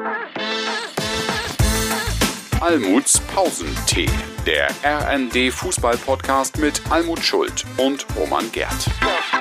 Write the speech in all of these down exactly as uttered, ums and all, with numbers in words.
Almuts Pausentee, der R N D Fußball-Podcast mit Almut Schuld und Roman Gerd.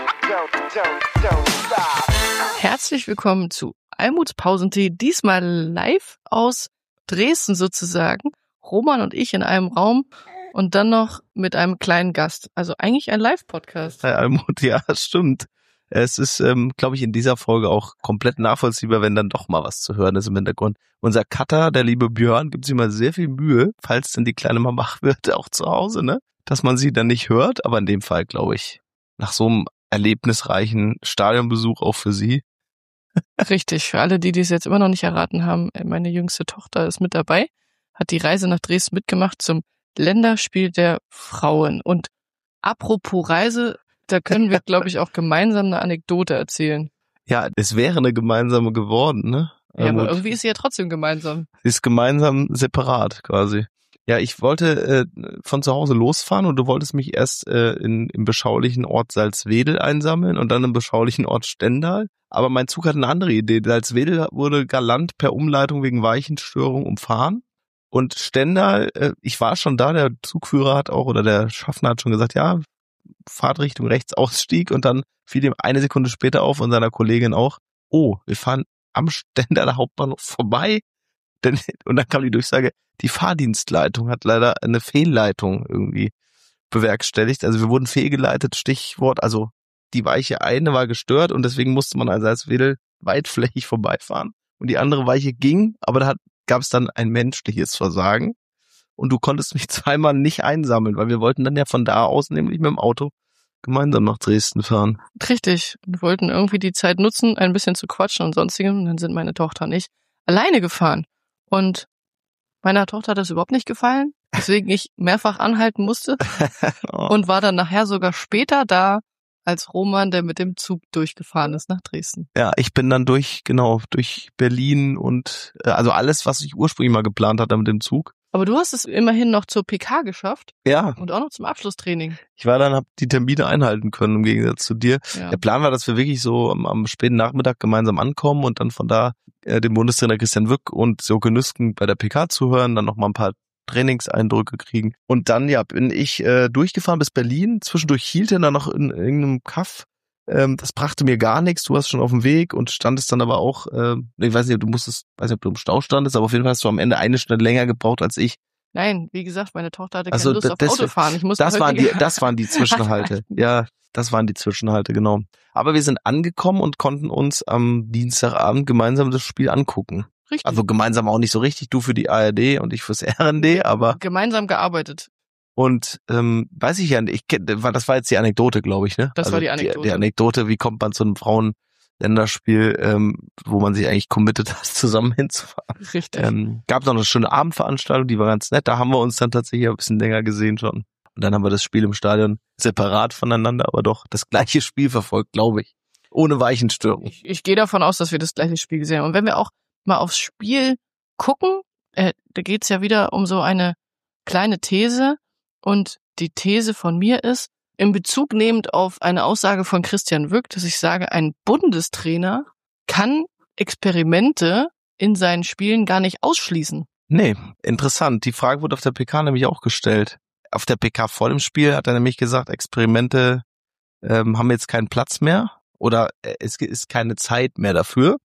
Herzlich willkommen zu Almuts Pausentee, diesmal live aus Dresden sozusagen. Roman und ich in einem Raum und dann noch mit einem kleinen Gast. Also eigentlich ein Live-Podcast. Hi Almut, ja, stimmt. Es ist, ähm, glaube ich, in dieser Folge auch komplett nachvollziehbar, wenn dann doch mal was zu hören ist im Hintergrund. Unser Cutter, der liebe Björn, gibt sich mal sehr viel Mühe, falls denn die Kleine mal wach wird, auch zu Hause, ne? Dass man sie dann nicht hört, aber in dem Fall, glaube ich, nach so einem erlebnisreichen Stadionbesuch auch für sie. Richtig, für alle, die dies jetzt immer noch nicht erraten haben, meine jüngste Tochter ist mit dabei, hat die Reise nach Dresden mitgemacht zum Länderspiel der Frauen. Und apropos Reise, da können wir, glaube ich, auch gemeinsam eine Anekdote erzählen. Ja, es wäre eine gemeinsame geworden, ne? Ja, aber irgendwie ist sie ja trotzdem gemeinsam. Sie ist gemeinsam separat quasi. Ja, ich wollte äh, von zu Hause losfahren und du wolltest mich erst äh, in, im beschaulichen Ort Salzwedel einsammeln und dann im beschaulichen Ort Stendal. Aber mein Zug hat eine andere Idee. Salzwedel wurde galant per Umleitung wegen Weichenstörung umfahren. Und Stendal, äh, ich war schon da, der Zugführer hat auch, oder der Schaffner hat schon gesagt, ja, Fahrtrichtung rechts Ausstieg, und dann fiel ihm eine Sekunde später auf und seiner Kollegin auch, oh, wir fahren am Stendaler Hauptbahnhof vorbei. Denn, und dann kam die Durchsage, die Fahrdienstleitung hat leider eine Fehlleitung irgendwie bewerkstelligt. Also wir wurden fehlgeleitet, Stichwort, also die Weiche eine war gestört und deswegen musste man also als Wedel weitflächig vorbeifahren. Und die andere Weiche ging, aber da gab es dann ein menschliches Versagen. Und du konntest mich zweimal nicht einsammeln, weil wir wollten dann ja von da aus nämlich mit dem Auto gemeinsam nach Dresden fahren. Richtig. Wir wollten irgendwie die Zeit nutzen, ein bisschen zu quatschen und sonstigem. Und dann sind meine Tochter und ich alleine gefahren. Und meiner Tochter hat das überhaupt nicht gefallen, weswegen ich mehrfach anhalten musste oh. Und war dann nachher sogar später da als Roman, der mit dem Zug durchgefahren ist nach Dresden. Ja, ich bin dann durch, genau, durch Berlin und äh, also alles, was ich ursprünglich mal geplant hatte mit dem Zug. Aber du hast es immerhin noch zur P K geschafft. Ja. Und auch noch zum Abschlusstraining. Ich war dann, hab die Termine einhalten können, im Gegensatz zu dir. Ja. Der Plan war, dass wir wirklich so am, am späten Nachmittag gemeinsam ankommen und dann von da äh, den Bundestrainer Christian Wück und Sjoke Nüsken bei der P K zuhören, dann noch mal ein paar Trainingseindrücke kriegen. Und dann, ja, bin ich äh, durchgefahren bis Berlin. Zwischendurch hielt er dann noch in irgendeinem Kaff. Ähm, das brachte mir gar nichts. Du warst schon auf dem Weg und standest dann aber auch, äh, ich weiß nicht, du musstest, weiß nicht, ob du im Stau standest, aber auf jeden Fall hast du am Ende eine Stunde länger gebraucht als ich. Nein, wie gesagt, meine Tochter hatte keine also, Lust auf das, Autofahren. Ich musste das, waren die, das waren die Zwischenhalte. Ja, das waren die Zwischenhalte, genau. Aber wir sind angekommen und konnten uns am Dienstagabend gemeinsam das Spiel angucken. Richtig. Also gemeinsam auch nicht so richtig, du für die A R D und ich fürs R N D, aber... Gemeinsam gearbeitet. Und ähm, weiß ich ja nicht, ich, das war jetzt die Anekdote, glaube ich, ne? Das also war die Anekdote. Die, die Anekdote, wie kommt man zu einem Frauenländerspiel, ähm, wo man sich eigentlich committed hat, zusammen hinzufahren. Richtig. Ähm, gab noch eine schöne Abendveranstaltung, die war ganz nett, da haben wir uns dann tatsächlich ein bisschen länger gesehen schon. Und dann haben wir das Spiel im Stadion separat voneinander, aber doch das gleiche Spiel verfolgt, glaube ich. Ohne Weichenstörung. Ich, ich gehe davon aus, dass wir das gleiche Spiel gesehen haben. Und wenn wir auch mal aufs Spiel gucken, äh, da geht's ja wieder um so eine kleine These. Und die These von mir ist, in Bezug nehmend auf eine Aussage von Christian Wück, dass ich sage, ein Bundestrainer kann Experimente in seinen Spielen gar nicht ausschließen. Nee, interessant. Die Frage wurde auf der P K nämlich auch gestellt. Auf der P K vor dem Spiel hat er nämlich gesagt, Experimente ähm, haben jetzt keinen Platz mehr oder es ist keine Zeit mehr dafür.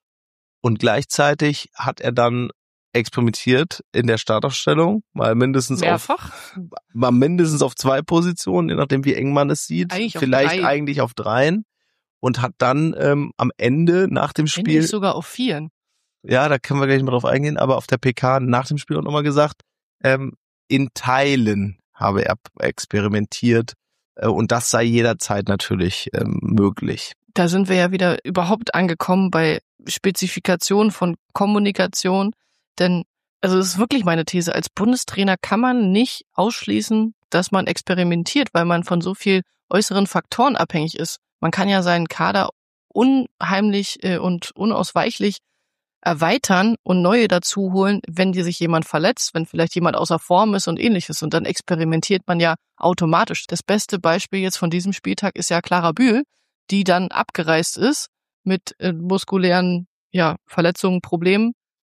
Und gleichzeitig hat er dann experimentiert in der Startaufstellung, mal mindestens Mehrfach? auf mal mindestens auf zwei Positionen, je nachdem wie eng man es sieht, eigentlich vielleicht auf eigentlich auf dreien, und hat dann ähm, am Ende nach dem Spiel Endlich sogar auf vieren. Ja, da können wir gleich mal drauf eingehen, aber auf der P K nach dem Spiel auch nochmal gesagt, ähm, in Teilen habe er experimentiert äh, und das sei jederzeit natürlich ähm, möglich. Da sind wir ja wieder überhaupt angekommen bei Spezifikation von Kommunikation. Denn, also es ist wirklich meine These, als Bundestrainer kann man nicht ausschließen, dass man experimentiert, weil man von so viel äußeren Faktoren abhängig ist. Man kann ja seinen Kader unheimlich äh, und unausweichlich erweitern und neue dazu holen, wenn dir sich jemand verletzt, wenn vielleicht jemand außer Form ist und ähnliches. Und dann experimentiert man ja automatisch. Das beste Beispiel jetzt von diesem Spieltag ist ja Clara Bühl, die dann abgereist ist mit äh, muskulären ja, Verletzungen, Problemen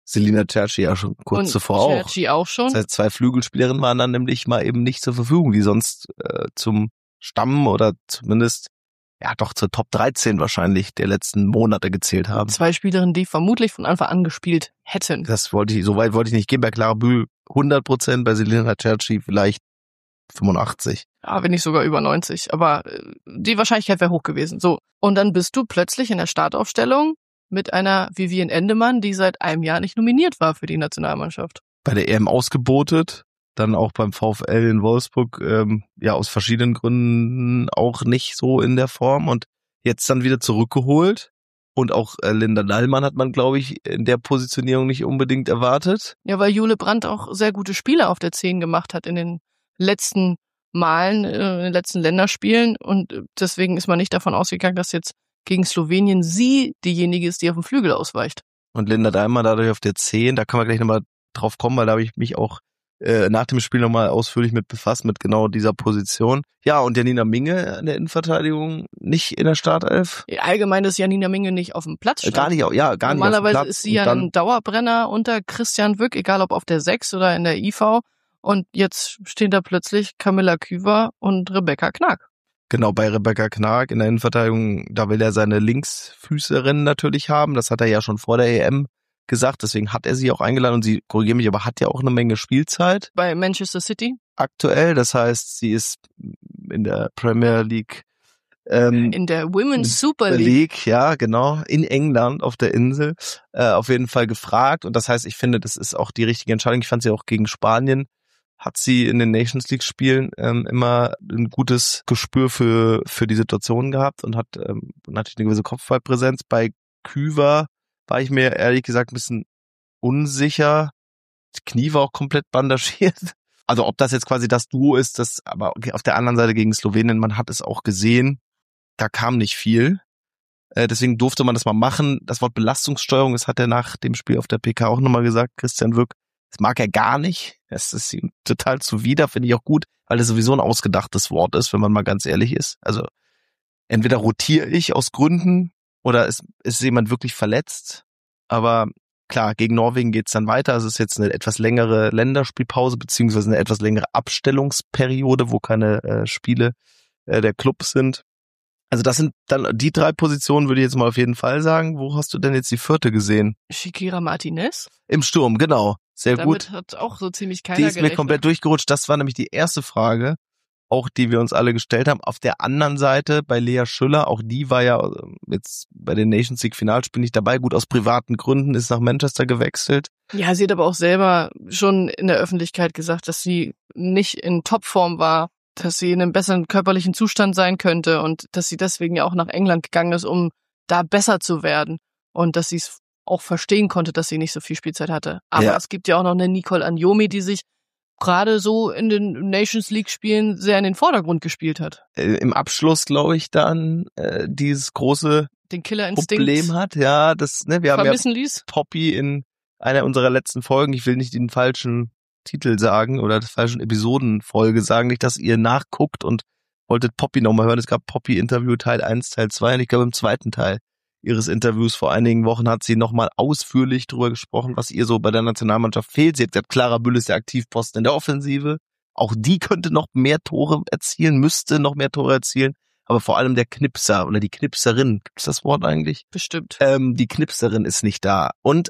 Selina Cerci ja schon kurz und zuvor auch. Cerci auch schon. Das heißt, zwei Flügelspielerinnen waren dann nämlich mal eben nicht zur Verfügung, die sonst äh, zum Stamm oder zumindest ja doch zur Top dreizehn wahrscheinlich der letzten Monate gezählt haben. Zwei Spielerinnen, die vermutlich von Anfang an gespielt hätten. Das wollte ich, so weit wollte ich nicht gehen. Bei Clara Bühl hundert Prozent, bei Selina Cerci vielleicht fünfundachtzig. Ja, wenn nicht sogar über neunzig. Aber äh, die Wahrscheinlichkeit wäre hoch gewesen. So. Und dann bist du plötzlich in der Startaufstellung mit einer Vivienne Endemann, die seit einem Jahr nicht nominiert war für die Nationalmannschaft. Bei der E M ausgebotet, dann auch beim VfL in Wolfsburg, ähm, ja aus verschiedenen Gründen auch nicht so in der Form und jetzt dann wieder zurückgeholt. Und auch äh, Linda Dallmann hat man, glaube ich, in der Positionierung nicht unbedingt erwartet. Ja, weil Jule Brandt auch sehr gute Spiele auf der zehn gemacht hat in den letzten Malen, äh, in den letzten Länderspielen. Und deswegen ist man nicht davon ausgegangen, dass jetzt gegen Slowenien sie diejenige ist, die auf dem Flügel ausweicht. Und Linda Dallmann dadurch auf der zehn, da kann man gleich nochmal drauf kommen, weil da habe ich mich auch äh, nach dem Spiel nochmal ausführlich mit befasst, mit genau dieser Position. Ja, und Janina Minge in der Innenverteidigung nicht in der Startelf. Allgemein ist Janina Minge nicht auf dem Platz stand. Äh, gar nicht, ja, gar nicht auf dem Normalerweise Platz. ist sie Und ja dann, ein Dauerbrenner unter Christian Wück, egal ob auf der sechs oder in der I V. Und jetzt stehen da plötzlich Camilla Küver und Rebecca Knack. Genau, bei Rebecca Knack in der Innenverteidigung, da will er seine Linksfüßerin natürlich haben. Das hat er ja schon vor der E M gesagt, deswegen hat er sie auch eingeladen und sie, korrigiere mich, aber hat ja auch eine Menge Spielzeit. Bei Manchester City? Aktuell, das heißt, sie ist in der Premier League. Ähm, in der Women's Super League. League, ja, genau, in England auf der Insel, äh, auf jeden Fall gefragt. Und das heißt, ich finde, das ist auch die richtige Entscheidung. Ich fand sie auch gegen Spanien, hat sie in den Nations League Spielen ähm, immer ein gutes Gespür für für die Situation gehabt und hat ähm, natürlich eine gewisse Kopfballpräsenz. Bei Küver war ich mir ehrlich gesagt ein bisschen unsicher. Das Knie war auch komplett bandagiert. Also ob das jetzt quasi das Duo ist, das, aber okay, auf der anderen Seite gegen Slowenien, man hat es auch gesehen, da kam nicht viel. Äh, deswegen durfte man das mal machen. Das Wort Belastungssteuerung, das hat er nach dem Spiel auf der P K auch nochmal gesagt, Christian Wück. Das mag er gar nicht. Das ist ihm total zuwider, finde ich auch gut, weil das sowieso ein ausgedachtes Wort ist, wenn man mal ganz ehrlich ist. Also entweder rotiere ich aus Gründen oder ist, ist jemand wirklich verletzt. Aber klar, gegen Norwegen geht's dann weiter. Es ist jetzt eine etwas längere Länderspielpause beziehungsweise eine etwas längere Abstellungsperiode, wo keine äh, Spiele äh, der Clubs sind. Also das sind dann die drei Positionen, würde ich jetzt mal auf jeden Fall sagen. Wo hast du denn jetzt die vierte gesehen? Shakira Martinez. Im Sturm, genau. Sehr Damit gut. hat auch so ziemlich keiner Die ist gerechnet. mir komplett durchgerutscht. Das war nämlich die erste Frage, auch die wir uns alle gestellt haben. Auf der anderen Seite bei Lea Schüller, auch die war ja jetzt bei den Nations League Finalspielen nicht dabei. Gut, aus privaten Gründen ist nach Manchester gewechselt. Ja, sie hat aber auch selber schon in der Öffentlichkeit gesagt, dass sie nicht in Topform war, dass sie in einem besseren körperlichen Zustand sein könnte und dass sie deswegen ja auch nach England gegangen ist, um da besser zu werden und dass sie es auch verstehen konnte, dass sie nicht so viel Spielzeit hatte. Aber Ja. es gibt ja auch noch eine Nicole Anjomi, die sich gerade so in den Nations League Spielen sehr in den Vordergrund gespielt hat. Äh, Im Abschluss, glaube ich, dann äh, dieses große Den Killerinstinkt Problem hat. Ja, das, ne, wir haben vermissen ja ließ. Poppy in einer unserer letzten Folgen, ich will nicht den falschen Titel sagen oder der falschen Episodenfolge sagen, nicht, dass ihr nachguckt und wolltet Poppy nochmal hören. Es gab Poppy-Interview Teil eins, Teil zwei und ich glaube im zweiten Teil ihres Interviews vor einigen Wochen hat sie nochmal ausführlich drüber gesprochen, was ihr so bei der Nationalmannschaft fehlt. Sie hat gesagt, Clara Bühl ist der Aktivposten in der Offensive. Auch die könnte noch mehr Tore erzielen, müsste noch mehr Tore erzielen. Aber vor allem der Knipser oder die Knipserin, gibt es das Wort eigentlich? Bestimmt. Ähm, die Knipserin ist nicht da. Und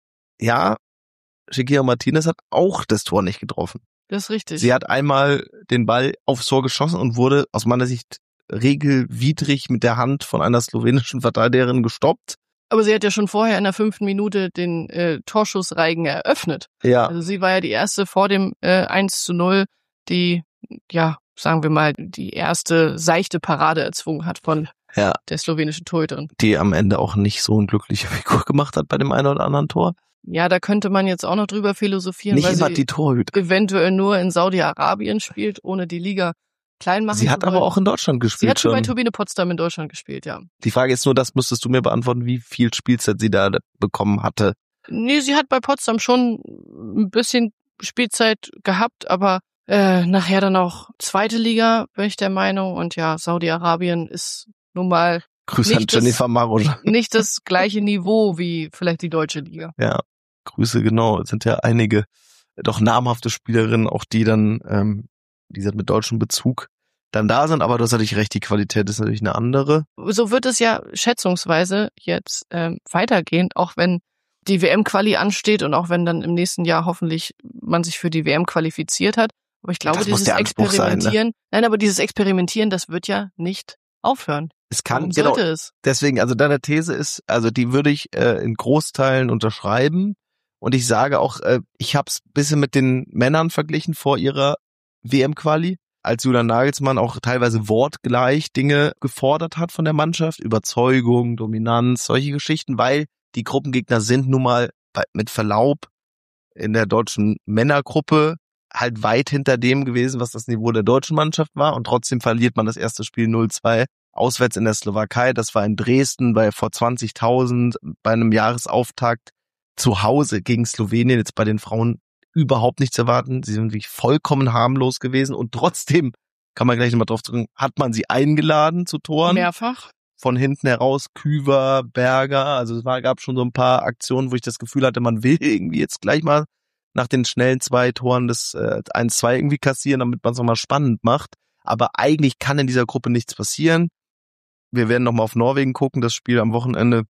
ja, Shakira Martinez hat auch das Tor nicht getroffen. Das ist richtig. Sie hat einmal den Ball aufs Tor geschossen und wurde aus meiner Sicht regelwidrig mit der Hand von einer slowenischen Verteidigerin gestoppt. Aber sie hat ja schon vorher in der fünften Minute den äh, Torschussreigen eröffnet. Ja. Also sie war ja die erste vor dem äh, eins zu null, die, ja, sagen wir mal, die erste seichte Parade erzwungen hat von Ja. der slowenischen Torhüterin. Die am Ende auch nicht so eine glückliche Figur gemacht hat bei dem einen oder anderen Tor. Ja, da könnte man jetzt auch noch drüber philosophieren, Nicht weil immer sie die Torhüterin. eventuell nur in Saudi-Arabien spielt, ohne die Liga klein machen Sie zu hat wollen. aber auch in Deutschland Sie gespielt hat schon bei schon. Turbine Potsdam in Deutschland gespielt, ja. Die Frage ist nur, das müsstest du mir beantworten, wie viel Spielzeit sie da bekommen hatte. Nee, sie hat bei Potsdam schon ein bisschen Spielzeit gehabt, aber äh, nachher dann auch zweite Liga, bin ich der Meinung. Und ja, Saudi-Arabien ist nun mal Grüße an Nicht das- Jennifer Marosch. nicht das gleiche Niveau wie vielleicht die deutsche Liga. Ja. Grüße, genau, es sind ja einige doch namhafte Spielerinnen, auch die dann, ähm, wie gesagt, mit deutschem Bezug dann da sind, aber du hast natürlich recht, die Qualität ist natürlich eine andere. So wird es ja schätzungsweise jetzt ähm, weitergehen, auch wenn die W M-Quali ansteht und auch wenn dann im nächsten Jahr hoffentlich man sich für die W M qualifiziert hat. Aber ich glaube, Das muss dieses der Anspruch sein, Experimentieren, ne? nein, aber dieses Experimentieren, das wird ja nicht aufhören. Es kann, Warum genau, sollte es? deswegen, also deine These ist, also die würde ich äh, in Großteilen unterschreiben und ich sage auch, äh, ich habe es ein bisschen mit den Männern verglichen vor ihrer W M-Quali, als Julian Nagelsmann auch teilweise wortgleich Dinge gefordert hat von der Mannschaft, Überzeugung, Dominanz, solche Geschichten, weil die Gruppengegner sind nun mal bei, mit Verlaub in der deutschen Männergruppe halt weit hinter dem gewesen, was das Niveau der deutschen Mannschaft war und trotzdem verliert man das erste Spiel null zwei auswärts in der Slowakei, das war in Dresden bei vor zwanzigtausend bei einem Jahresauftakt zu Hause gegen Slowenien, jetzt bei den Frauen überhaupt nichts erwarten. Sie sind wirklich vollkommen harmlos gewesen und trotzdem, kann man gleich nochmal drauf drücken, hat man sie eingeladen zu Toren. Mehrfach. Von hinten heraus, Küver, Berger, also es war, gab schon so ein paar Aktionen, wo ich das Gefühl hatte, man will irgendwie jetzt gleich mal nach den schnellen zwei Toren das äh, eins zwei irgendwie kassieren, damit man es nochmal spannend macht. Aber eigentlich kann in dieser Gruppe nichts passieren. Wir werden nochmal auf Norwegen gucken, das Spiel am Wochenende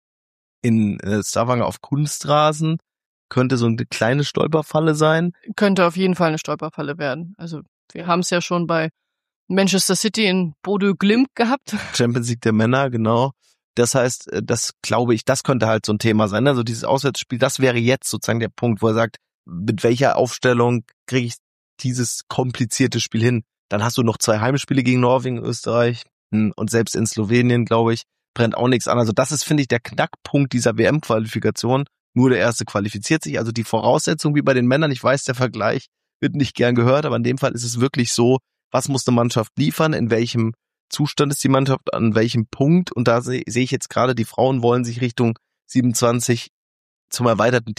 in äh, Stavanger auf Kunstrasen. Könnte so eine kleine Stolperfalle sein. Könnte auf jeden Fall eine Stolperfalle werden. Also wir haben es ja schon bei Manchester City in Bodø Glimt gehabt. Champions League der Männer, genau. Das heißt, das glaube ich, das könnte halt so ein Thema sein. Also dieses Auswärtsspiel, das wäre jetzt sozusagen der Punkt, wo er sagt, mit welcher Aufstellung kriege ich dieses komplizierte Spiel hin? Dann hast du noch zwei Heimspiele gegen Norwegen, Österreich und selbst in Slowenien, glaube ich, brennt auch nichts an. Also das ist, finde ich, der Knackpunkt dieser W M-Qualifikation. Nur der Erste qualifiziert sich. Also die Voraussetzung wie bei den Männern, ich weiß, der Vergleich wird nicht gern gehört, aber in dem Fall ist es wirklich so, was muss eine Mannschaft liefern, in welchem Zustand ist die Mannschaft, an welchem Punkt. Und da sehe ich jetzt gerade, die Frauen wollen sich Richtung siebenundzwanzig zum erweiterten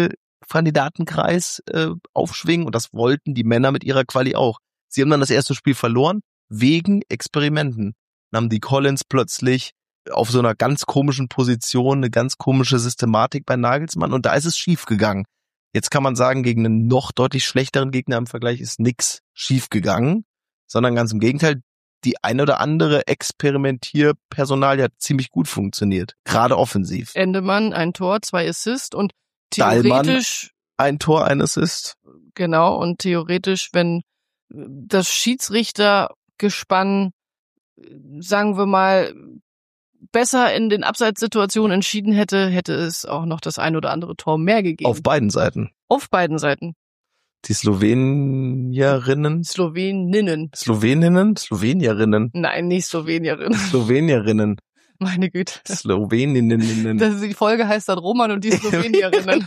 Titelkandidatenkreis äh, aufschwingen und das wollten die Männer mit ihrer Quali auch. Sie haben dann das erste Spiel verloren wegen Experimenten. Dann haben die Collins plötzlich auf so einer ganz komischen Position, eine ganz komische Systematik bei Nagelsmann und da ist es schief gegangen. Jetzt kann man sagen, gegen einen noch deutlich schlechteren Gegner im Vergleich ist nix schief gegangen, sondern ganz im Gegenteil, die eine oder andere Experimentierpersonal hat ziemlich gut funktioniert, gerade offensiv. Endemann, ein Tor, zwei Assist und theoretisch... Dahlmann, ein Tor, ein Assist. Genau, und theoretisch, wenn das Schiedsrichtergespann, sagen wir mal, besser in den Abseitssituationen entschieden hätte, hätte es auch noch das ein oder andere Tor mehr gegeben. Auf beiden Seiten. Auf beiden Seiten. Die Slowenierinnen. Sloweninnen. Sloweninnen? Slowenierinnen. Nein, nicht Slowenierinnen. Slowenierinnen. Meine Güte. Sloweninnen. Das, die Folge heißt dann Roman und die Slowenierinnen.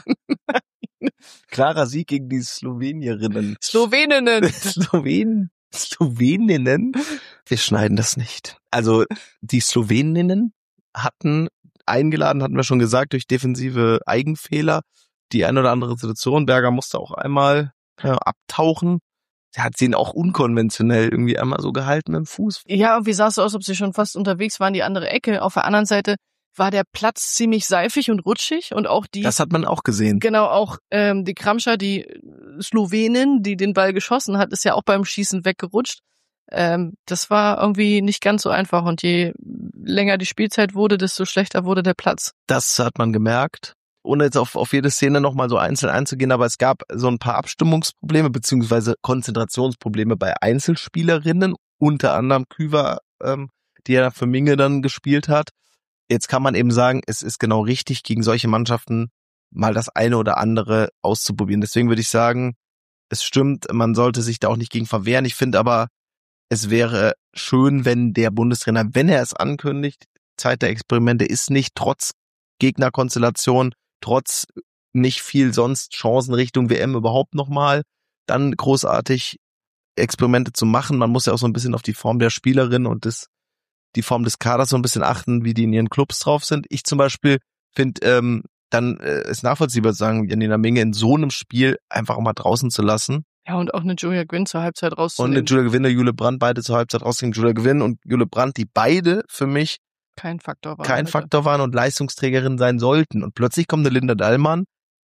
Klarer Sieg gegen die Slowenierinnen. Sloweninnen. Slowen, Sloweninnen? Wir schneiden das nicht. Also die Sloweninnen hatten eingeladen, hatten wir schon gesagt, durch defensive Eigenfehler die eine oder andere Situation. Berger musste auch einmal äh, abtauchen. Er hat sie auch unkonventionell irgendwie einmal so gehalten mit dem Fuß. Ja, und wie sah es so aus, ob sie schon fast unterwegs waren, die andere Ecke. Auf der anderen Seite war der Platz ziemlich seifig und rutschig und auch die... Das hat man auch gesehen. Genau, auch ähm, die Kramscher, die Slowenin, die den Ball geschossen hat, ist ja auch beim Schießen weggerutscht. Ähm, das war irgendwie nicht ganz so einfach und je länger die Spielzeit wurde, desto schlechter wurde der Platz. Das hat man gemerkt. Ohne jetzt auf, auf jede Szene nochmal so einzeln einzugehen, aber es gab so ein paar Abstimmungsprobleme beziehungsweise Konzentrationsprobleme bei Einzelspielerinnen, unter anderem Küver, ähm, die ja für Minge dann gespielt hat. Jetzt kann man eben sagen, es ist genau richtig, gegen solche Mannschaften mal das eine oder andere auszuprobieren. Deswegen würde ich sagen, es stimmt, man sollte sich da auch nicht gegen verwehren. Ich finde aber, es wäre schön, wenn der Bundestrainer, wenn er es ankündigt, Zeit der Experimente ist nicht, trotz Gegnerkonstellation, trotz nicht viel sonst Chancen Richtung W M überhaupt nochmal, dann großartig Experimente zu machen. Man muss ja auch so ein bisschen auf die Form der Spielerin und das, die Form des Kaders so ein bisschen achten, wie die in ihren Clubs drauf sind. Ich zum Beispiel finde, ähm, dann äh, ist nachvollziehbar zu sagen, Janina Minge in so einem Spiel einfach auch mal draußen zu lassen. Ja, und auch eine Julia Gwynn zur Halbzeit rauszunehmen. Und eine Julia Gwynn, eine Jule Brandt, beide zur Halbzeit rausnehmen. Julia Gwynn und Jule Brandt, die beide für mich kein Faktor waren. kein heute. Faktor waren und Leistungsträgerin sein sollten. Und plötzlich kommt eine Linda Dahlmann,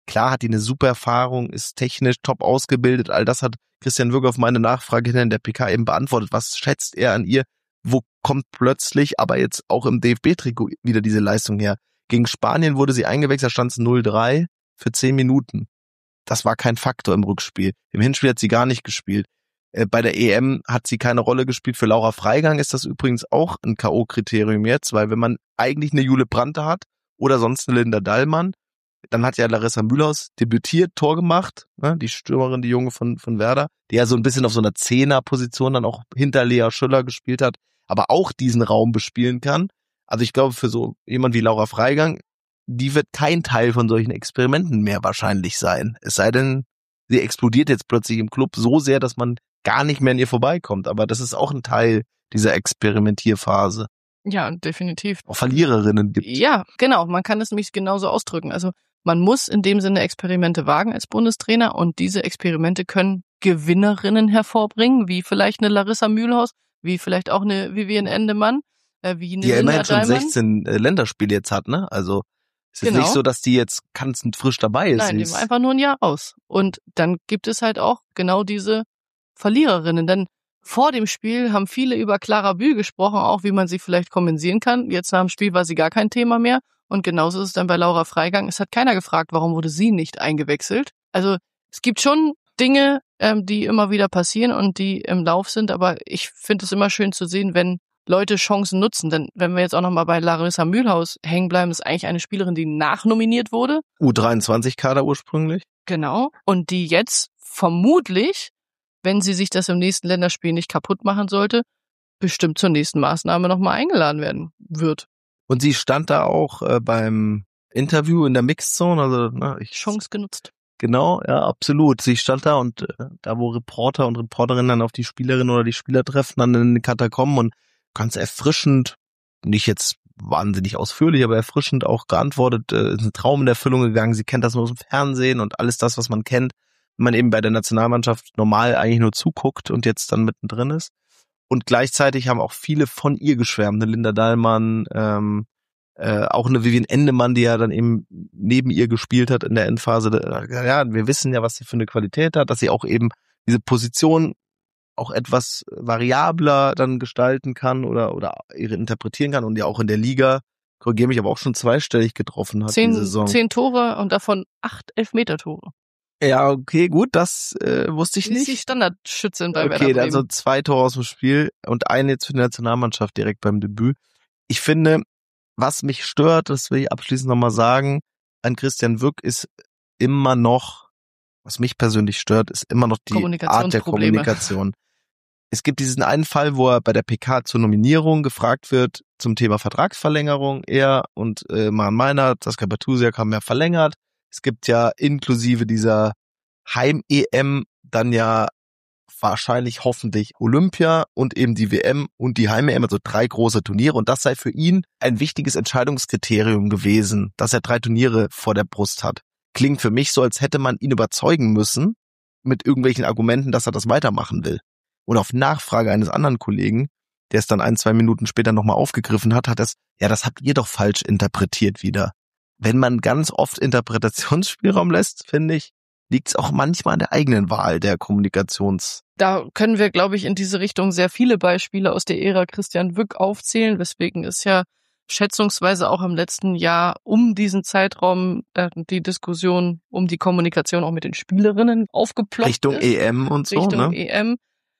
Klar hat die eine super Erfahrung, ist technisch top ausgebildet. All das hat Christian Wück auf meine Nachfrage hin in der P K eben beantwortet. Was schätzt er an ihr? Wo kommt plötzlich, aber jetzt auch im D F B-Trikot wieder diese Leistung her? Gegen Spanien wurde sie eingewechselt, stand es null drei für zehn Minuten. Das war kein Faktor im Rückspiel. Im Hinspiel hat sie gar nicht gespielt. Äh, bei der E M hat sie keine Rolle gespielt. Für Laura Freigang ist das übrigens auch ein K O-Kriterium jetzt, weil wenn man eigentlich eine Jule Brandte hat oder sonst eine Linda Dallmann, dann hat ja Larissa Mühlhaus debütiert, Tor gemacht, ne, die Stürmerin, die Junge von von Werder, die ja so ein bisschen auf so einer Zehner-Position dann auch hinter Lea Schüller gespielt hat, aber auch diesen Raum bespielen kann. Also ich glaube, für so jemand wie Laura Freigang, die wird kein Teil von solchen Experimenten mehr wahrscheinlich sein. Es sei denn, sie explodiert jetzt plötzlich im Club so sehr, dass man gar nicht mehr an ihr vorbeikommt. Aber das ist auch ein Teil dieser Experimentierphase. Ja, definitiv. Auch Verliererinnen gibt. Ja, genau. Man kann es nämlich genauso ausdrücken. Also man muss in dem Sinne Experimente wagen als Bundestrainer und diese Experimente können Gewinnerinnen hervorbringen, wie vielleicht eine Larissa Mühlhaus, wie vielleicht auch eine Vivian Endemann, äh, wie eine die ja Linda immerhin schon Dallmann. sechzehn äh, Länderspiele jetzt hat, ne? Also es ist Genau. nicht so, dass die jetzt ganz frisch dabei ist. Nein, Sie die ist war einfach nur ein Jahr raus. Und dann gibt es halt auch genau diese Verliererinnen. Denn vor dem Spiel haben viele über Clara Bühl gesprochen, auch wie man sie vielleicht kompensieren kann. Jetzt nach dem Spiel war sie gar kein Thema mehr. Und genauso ist es dann bei Laura Freigang. Es hat keiner gefragt, warum wurde sie nicht eingewechselt. Also es gibt schon Dinge, ähm, die immer wieder passieren und die im Lauf sind. Aber ich finde es immer schön zu sehen, wenn Leute Chancen nutzen. Denn wenn wir jetzt auch nochmal bei Larissa Mühlhaus hängen bleiben, ist eigentlich eine Spielerin, die nachnominiert wurde. U dreiundzwanzig-Kader ursprünglich. Genau. Und die jetzt vermutlich, wenn sie sich das im nächsten Länderspiel nicht kaputt machen sollte, bestimmt zur nächsten Maßnahme nochmal eingeladen werden wird. Und sie stand da auch äh, beim Interview in der Mixzone. Also, na, ich Chance genutzt. Genau, ja, absolut. Sie stand da und äh, da, wo Reporter und Reporterinnen dann auf die Spielerin oder die Spieler treffen, dann in den Katakomben und ganz erfrischend, nicht jetzt wahnsinnig ausführlich, aber erfrischend auch geantwortet, äh, ist ein Traum in Erfüllung gegangen. Sie kennt das nur aus dem Fernsehen und alles das, was man kennt, wenn man eben bei der Nationalmannschaft normal eigentlich nur zuguckt und jetzt dann mittendrin ist. Und gleichzeitig haben auch viele von ihr geschwärmt, eine Linda Dallmann, ähm, äh, auch eine Vivian Endemann, die ja dann eben neben ihr gespielt hat in der Endphase. Ja, wir wissen ja, was sie für eine Qualität hat, dass sie auch eben diese Position auch etwas variabler dann gestalten kann oder oder ihre interpretieren kann und ja auch in der Liga, korrigiere mich, aber auch schon zweistellig getroffen hat Zehn, die Saison. zehn Tore und davon acht Elfmeter-Tore. Ja, okay, gut, das äh, wusste ich Sie ist nicht. die Standardschützin bei Werder Okay, Bremen. also zwei Tore aus dem Spiel und eine jetzt für die Nationalmannschaft direkt beim Debüt. Ich finde, was mich stört, das will ich abschließend nochmal sagen, an Christian Wück ist immer noch, was mich persönlich stört, ist immer noch die Art der Kommunikation. Es gibt diesen einen Fall, wo er bei der P K zur Nominierung gefragt wird zum Thema Vertragsverlängerung. Er und äh, Maren Meinert, Saskia Bartusiak haben ja verlängert. Es gibt ja inklusive dieser Heim-E M dann ja wahrscheinlich hoffentlich Olympia und eben die W M und die Heim-E M, also drei große Turniere. Und das sei für ihn ein wichtiges Entscheidungskriterium gewesen, dass er drei Turniere vor der Brust hat. Klingt für mich so, als hätte man ihn überzeugen müssen mit irgendwelchen Argumenten, dass er das weitermachen will. Und auf Nachfrage eines anderen Kollegen, der es dann ein, zwei Minuten später nochmal aufgegriffen hat, hat das, ja, das habt ihr doch falsch interpretiert wieder. Wenn man ganz oft Interpretationsspielraum lässt, finde ich, liegt es auch manchmal an der eigenen Wahl der Kommunikations. Da können wir, glaube ich, in diese Richtung sehr viele Beispiele aus der Ära Christian Wück aufzählen, weswegen ist ja schätzungsweise auch im letzten Jahr um diesen Zeitraum äh, die Diskussion um die Kommunikation auch mit den Spielerinnen aufgeploppt Richtung ist. E M und so, Richtung ne? E M.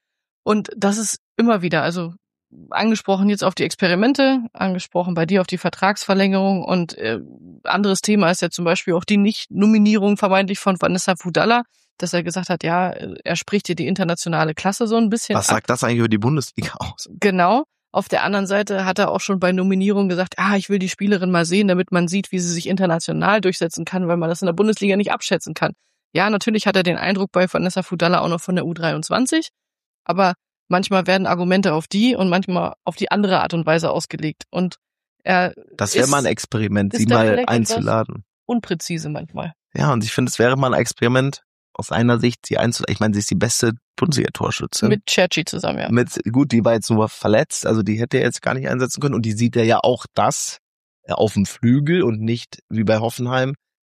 Und das ist immer wieder, also angesprochen jetzt auf die Experimente, angesprochen bei dir auf die Vertragsverlängerung und äh, anderes Thema ist ja zum Beispiel auch die Nicht-Nominierung vermeintlich von Vanessa Fudalla, dass er gesagt hat, ja, er spricht hier die internationale Klasse so ein bisschen Was ab. sagt das eigentlich über die Bundesliga aus? Genau. Auf der anderen Seite hat er auch schon bei Nominierung gesagt, ah, ich will die Spielerin mal sehen, damit man sieht, wie sie sich international durchsetzen kann, weil man das in der Bundesliga nicht abschätzen kann. Ja, natürlich hat er den Eindruck bei Vanessa Fudalla auch noch von der U dreiundzwanzig, aber manchmal werden Argumente auf die und manchmal auf die andere Art und Weise ausgelegt. Und er Das wäre mal ein Experiment, sie mal einzuladen. Unpräzise manchmal. Ja, und ich finde, es wäre mal ein Experiment, aus einer Sicht sie einzuladen. Ich meine, sie ist die beste Bundesliga-Torschützin. Mit Cerci zusammen, ja. Mit, gut, die war jetzt nur verletzt, also die hätte er jetzt gar nicht einsetzen können. Und die sieht er ja auch das auf dem Flügel und nicht wie bei Hoffenheim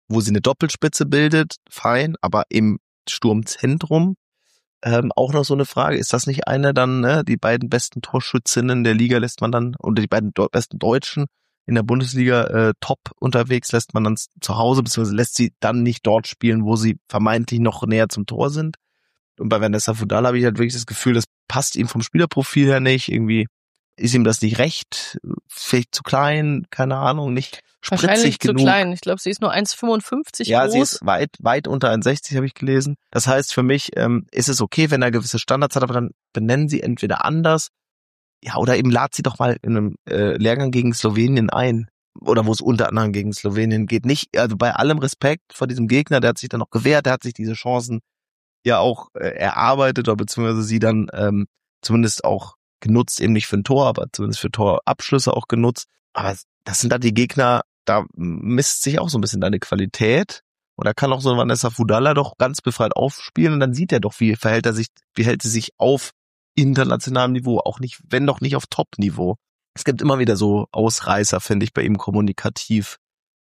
wo sie eine Doppelspitze bildet, fein, aber im Sturmzentrum ähm, auch noch so eine Frage, ist das nicht eine dann, ne, die beiden besten Torschützinnen der Liga lässt man dann, oder die beiden do- besten Deutschen in der Bundesliga äh, top unterwegs, lässt man dann zu Hause, beziehungsweise lässt sie dann nicht dort spielen, wo sie vermeintlich noch näher zum Tor sind. Und bei Vanessa Fudal habe ich halt wirklich das Gefühl, das passt ihm vom Spielerprofil her nicht, irgendwie ist ihm das nicht recht, vielleicht zu klein, keine Ahnung, nicht spritzig Wahrscheinlich genug. zu klein. Ich glaube, sie ist nur eins Komma fünfundfünfzig Ja, groß. sie ist weit, weit unter eins Komma sechzig, habe ich gelesen. Das heißt, für mich ähm, ist es okay, wenn er gewisse Standards hat, aber dann benennen sie entweder anders, ja, oder eben lad sie doch mal in einem äh, Lehrgang gegen Slowenien ein. Oder wo es unter anderem gegen Slowenien geht. Nicht, also bei allem Respekt vor diesem Gegner, der hat sich dann noch gewehrt, der hat sich diese Chancen ja auch äh, erarbeitet, oder beziehungsweise sie dann ähm, zumindest auch genutzt, eben nicht für ein Tor, aber zumindest für Torabschlüsse auch genutzt. Aber das sind dann die Gegner, da misst sich auch so ein bisschen deine Qualität. Und da kann auch so ein Vanessa Fudala doch ganz befreit aufspielen und dann sieht er doch, wie verhält er sich, wie hält sie sich auf internationalem Niveau, auch nicht, wenn doch nicht auf Top-Niveau. Es gibt immer wieder so Ausreißer, finde ich, bei ihm kommunikativ,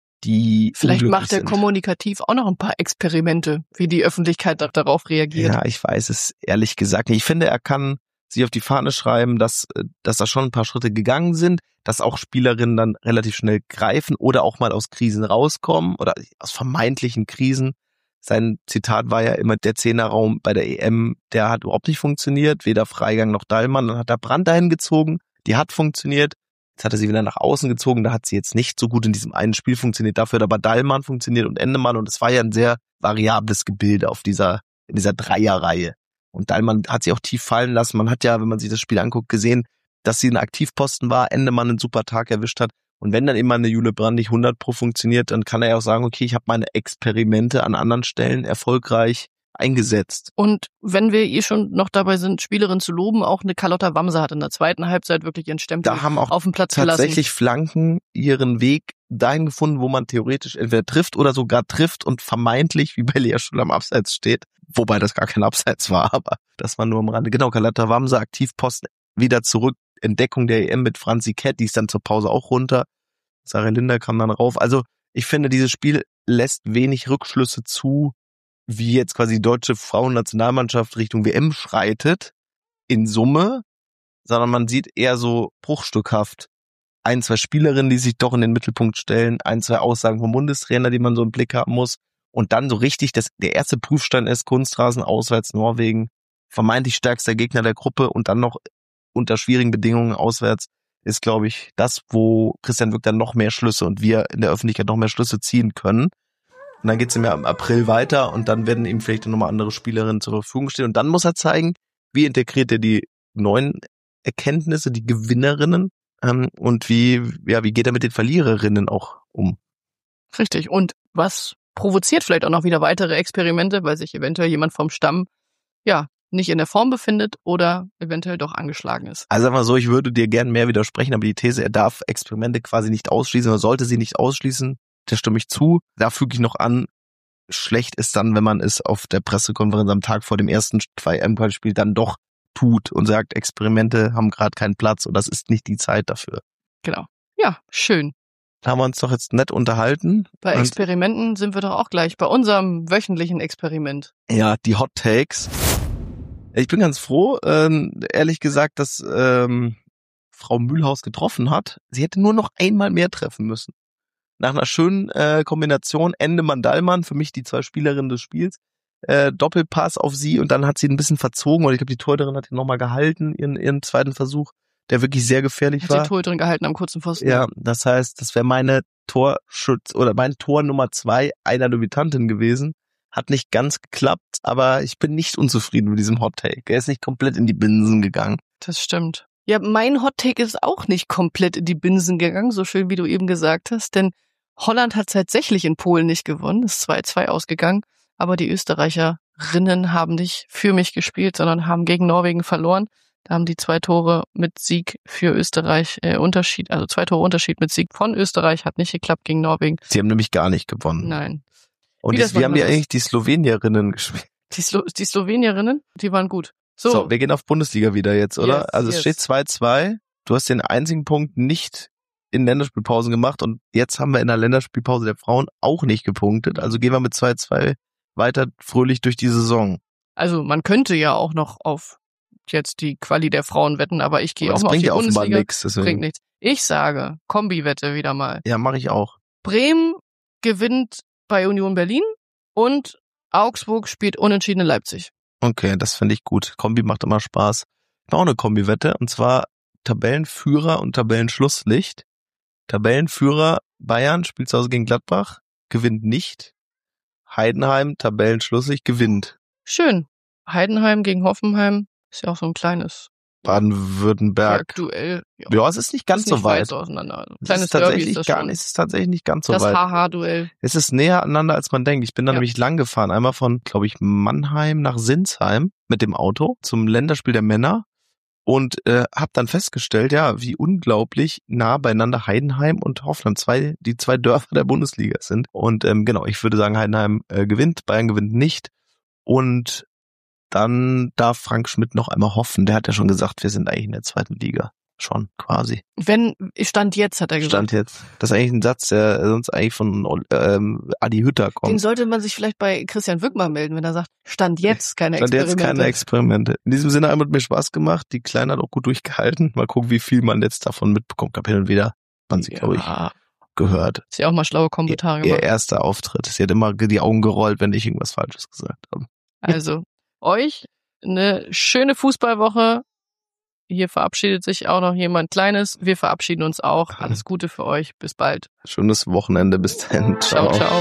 die Vielleicht unglücklich macht er sind. kommunikativ auch noch ein paar Experimente, wie die Öffentlichkeit da- darauf reagiert. Ja, ich weiß es ehrlich gesagt nicht. Ich finde, er kann sich auf die Fahne schreiben, dass, dass da schon ein paar Schritte gegangen sind, dass auch Spielerinnen dann relativ schnell greifen oder auch mal aus Krisen rauskommen oder aus vermeintlichen Krisen. Sein Zitat war ja immer, der Zehnerraum bei der E M, der hat überhaupt nicht funktioniert, weder Freigang noch Dallmann. Dann hat er Brandt dahin gezogen, die hat funktioniert. Jetzt hat er sie wieder nach außen gezogen, da hat sie jetzt nicht so gut in diesem einen Spiel funktioniert, dafür hat aber Dallmann funktioniert und Endemann und es war ja ein sehr variables Gebilde auf dieser, in dieser Dreierreihe. Und Dallmann hat sie auch tief fallen lassen. Man hat ja, wenn man sich das Spiel anguckt, gesehen, dass sie ein Aktivposten war, Endemann einen super Tag erwischt hat. Und wenn dann immer eine Jule Brand nicht hundert Pro funktioniert, dann kann er ja auch sagen, okay, ich habe meine Experimente an anderen Stellen erfolgreich eingesetzt. Und wenn wir eh schon noch dabei sind, Spielerin zu loben, auch eine Carlotta Wamser hat in der zweiten Halbzeit wirklich ihren Stempel Da haben auch auf den Platz tatsächlich Flanken ihren Weg dahin gefunden, wo man theoretisch entweder trifft oder sogar trifft und vermeintlich, wie bei Lea Schüller am Abseits steht, wobei das gar kein Abseits war, aber das war nur am Rande. Genau, Carlotta Wamser, Aktivposten, wieder zurück, Entdeckung der E M mit Franzi Kett, die ist dann zur Pause auch runter. Sarah Linder kam dann rauf. Also ich finde, dieses Spiel lässt wenig Rückschlüsse zu, wie jetzt quasi die deutsche Frauennationalmannschaft Richtung W M schreitet, in Summe, sondern man sieht eher so bruchstückhaft ein, zwei Spielerinnen, die sich doch in den Mittelpunkt stellen, ein, zwei Aussagen vom Bundestrainer, die man so im Blick haben muss und dann so richtig, dass der erste Prüfstein ist, Kunstrasen auswärts Norwegen, vermeintlich stärkster Gegner der Gruppe und dann noch unter schwierigen Bedingungen auswärts, ist, glaube ich, das, wo Christian Wück dann noch mehr Schlüsse und wir in der Öffentlichkeit noch mehr Schlüsse ziehen können. Und dann geht's ihm ja im April weiter und dann werden ihm vielleicht nochmal andere Spielerinnen zur Verfügung stehen. Und dann muss er zeigen, wie integriert er die neuen Erkenntnisse, die Gewinnerinnen ähm, und wie, ja, wie geht er mit den Verliererinnen auch um. Richtig. Und was provoziert vielleicht auch noch wieder weitere Experimente, weil sich eventuell jemand vom Stamm ja nicht in der Form befindet oder eventuell doch angeschlagen ist. Also sag mal so, ich würde dir gern mehr widersprechen, aber die These, er darf Experimente quasi nicht ausschließen oder sollte sie nicht ausschließen, der stimme ich zu. Da füge ich noch an, schlecht ist dann, wenn man es auf der Pressekonferenz am Tag vor dem ersten zwei M-Spiel dann doch tut und sagt, Experimente haben gerade keinen Platz und das ist nicht die Zeit dafür. Genau. Ja, schön. Da haben wir uns doch jetzt nett unterhalten. Bei Und Experimenten sind wir doch auch gleich bei unserem wöchentlichen Experiment. ja, die Hot Takes. Ich bin ganz froh, ähm, ehrlich gesagt, dass ähm, Frau Mühlhaus getroffen hat. Sie hätte nur noch einmal mehr treffen müssen. Nach einer schönen äh, Kombination Endemann-Dallmann, für mich die zwei Spielerinnen des Spiels, äh, Doppelpass auf sie und dann hat sie ein bisschen verzogen, weil ich glaube, die Torhüterin hat ihn nochmal gehalten, ihren, ihren zweiten Versuch, der wirklich sehr gefährlich Hat war. die Torhüterin gehalten am kurzen Pfosten. Ja, das heißt, das wäre meine Torschutz oder mein Tor Nummer zwei einer Debütantin gewesen. Hat nicht ganz geklappt, aber ich bin nicht unzufrieden mit diesem Hot Take. Er ist nicht komplett in die Binsen gegangen. Das stimmt. Ja, mein Hot Take ist auch nicht komplett in die Binsen gegangen, so schön wie du eben gesagt hast, denn Holland hat tatsächlich in Polen nicht gewonnen, ist zwei zwei ausgegangen, aber die Österreicherinnen haben nicht für mich gespielt, sondern haben gegen Norwegen verloren. Da haben die zwei Tore mit Sieg für Österreich äh, Unterschied, also zwei Tore Unterschied mit Sieg von Österreich hat nicht geklappt gegen Norwegen. Sie haben nämlich gar nicht gewonnen. Nein. Und Wie die, das wie haben die manchmal eigentlich die Slowenierinnen gespielt? Die, Slo- die Slowenierinnen, die waren gut. So, So, wir gehen auf Bundesliga wieder jetzt, oder? Yes, also es yes. steht zwei zwei. Du hast den einzigen Punkt nicht in Länderspielpausen gemacht und jetzt haben wir in der Länderspielpause der Frauen auch nicht gepunktet. Also gehen wir mit zwei zwei weiter fröhlich durch die Saison. Also man könnte ja auch noch auf jetzt die Quali der Frauen wetten, aber ich gehe Aber auch das mal auf bringt die ja offenbar Bundesliga. nichts, deswegen. Bringt nichts. Ich sage, Kombi-Wette wieder mal. Ja, mache ich auch. Bremen gewinnt bei Union Berlin und Augsburg spielt unentschieden in Leipzig. Okay, das finde ich gut. Kombi macht immer Spaß. Ich mache auch eine Kombi-Wette und zwar Tabellenführer und Tabellenschlusslicht. Tabellenführer Bayern spielt zu Hause gegen Gladbach, gewinnt nicht. Heidenheim, Tabellenschlusslicht, gewinnt. Schön. Heidenheim gegen Hoffenheim ist ja auch so ein kleines Baden-Württemberg. Duell. Ja, es ist nicht ganz ist nicht so weit. weit auseinander. Ein Es kleines ist Derby tatsächlich ist das gar schon. nicht, es ist tatsächlich nicht ganz so Das weit. H H-Duell. Es ist näher aneinander, als man denkt. Ich bin da Ja. nämlich lang gefahren. Einmal von, glaube ich, Mannheim nach Sinsheim mit dem Auto zum Länderspiel der Männer und äh, habe dann festgestellt, ja, wie unglaublich nah beieinander Heidenheim und Hoffenheim, zwei, die zwei Dörfer der Bundesliga sind. Und ähm, genau, ich würde sagen, Heidenheim äh, gewinnt, Bayern gewinnt nicht. Und dann darf Frank Schmidt noch einmal hoffen. Der hat ja schon gesagt, wir sind eigentlich in der zweiten Liga. Schon, quasi. Wenn, Stand jetzt, hat er gesagt. Stand jetzt. Das ist eigentlich ein Satz, der sonst eigentlich von ähm, Adi Hütter kommt. Den sollte man sich vielleicht bei Christian Wückmann melden, wenn er sagt, Stand jetzt keine Stand Experimente. jetzt keine Experimente. In diesem Sinne hat mir Spaß gemacht. Die Kleine hat auch gut durchgehalten. Mal gucken, wie viel man jetzt davon mitbekommt. Ich habe hin und wieder, man sich, Ja. glaube ich, gehört. Ist ja auch mal schlaue Kommentare Ihr, gemacht. ihr erster Auftritt. Sie hat immer die Augen gerollt, wenn ich irgendwas Falsches gesagt habe. Also, euch eine schöne Fußballwoche. Hier verabschiedet sich auch noch jemand Kleines. Wir verabschieden uns auch. Alles Gute für euch. Bis bald. Schönes Wochenende. Bis dann. Ciao, ciao.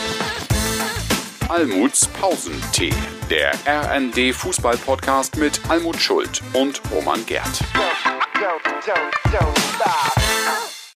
Almuts Pausentee, der R N D Fußball-Podcast mit Almut Schuld und Roman Gerth. Don't, don't, don't, don't stop.